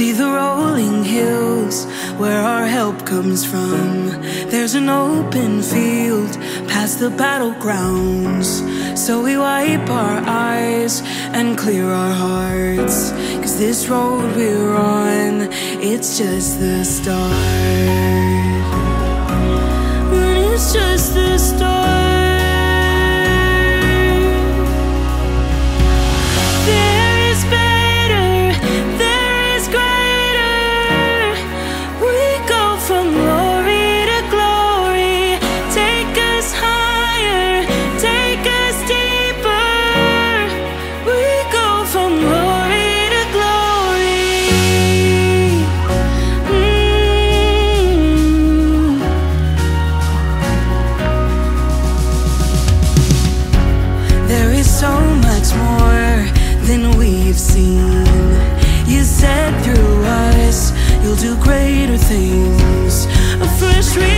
See the rolling hills where our help comes from. There's an open field past the battlegrounds. So we wipe our eyes and clear our hearts, 'cause this road we're on, it's just the start. But it's just the start. So much more than we've seen. You said through us you'll do greater things. A fresh